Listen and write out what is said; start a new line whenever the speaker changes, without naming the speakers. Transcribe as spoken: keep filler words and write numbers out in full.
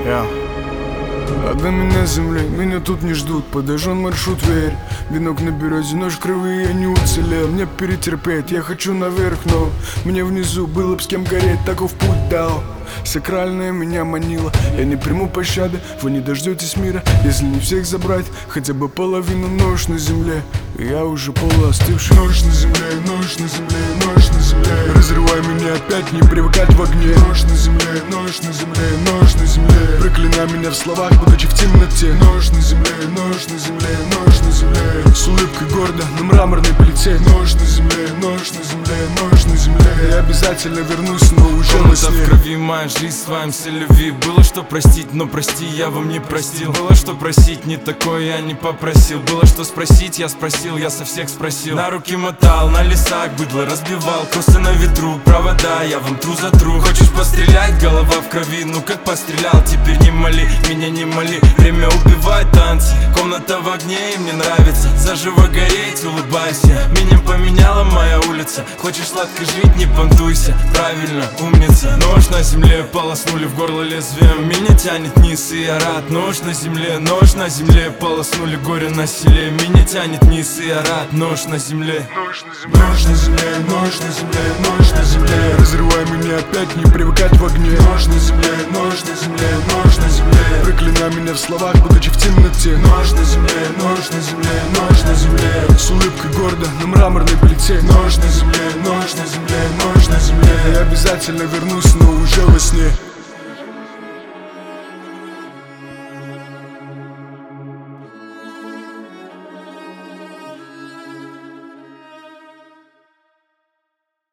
Yeah. Отдай меня земле, меня тут не ждут. Подожжен маршрут, верь. Венок на березе, нож кривый, я не уцелел. Мне перетерпеть, я хочу наверх, но мне внизу было б с кем гореть, таков путь дал. Сакральное меня манило, я не приму пощады. Вы не дождетесь мира, если не всех забрать. Хотя бы половину. Нож на земле, я уже полуостывший. Нож на земле, нож на земле, нож на земле. Разрывай меня опять, не привыкать в огне. Нож на земле, нож на земле, нож на земле. Проклинай меня в словах, будучи в темноте. Нож на земле, нож на земле, нож на земле. С улыбкой гордо на мраморной плите. Нож на земле, нож на земле, нож на земле. Я обязательно вернусь, но уже во сне.
В крови моя жизнь с вами все любви. Было что простить, но прости, я вам не простил. Было что просить, не такое я не попросил. Было что спросить, я спросил, я со всех спросил. На руки мотал, на лесах быдло разбивал. Косы на ветру, провода, я вам тру за тру. Хочешь пострелять, голова в крови, ну как пострелял. Теперь не моли, меня не моли. Время убивать, танцы, комната в огне, и мне нравится заживо гореть, улыбайся. Меня поменяла моя улица. Хочешь сладко жить, не понтуйся. Правильно, умница. Нож на земле, полоснули в горло лезвием. Меня тянет вниз, и я рад. Нож на земле, нож на земле. Полоснули горе на селе. Меня тянет вниз, и я рад. Нож на земле,
нож на земле, нож на земле, нож на земле, нож на земле. Разрывай меня опять, не привыкать в огне. Нож на земле, нож на земле, нож на земле. Проклинай меня в словах, будучи в темноте. Нож на земле, нож на земле, нож на земле. С улыбкой гордо на мраморной плите. Нож на земле, нож на земле, нож на земле. Я обязательно вернусь, но уже во сне.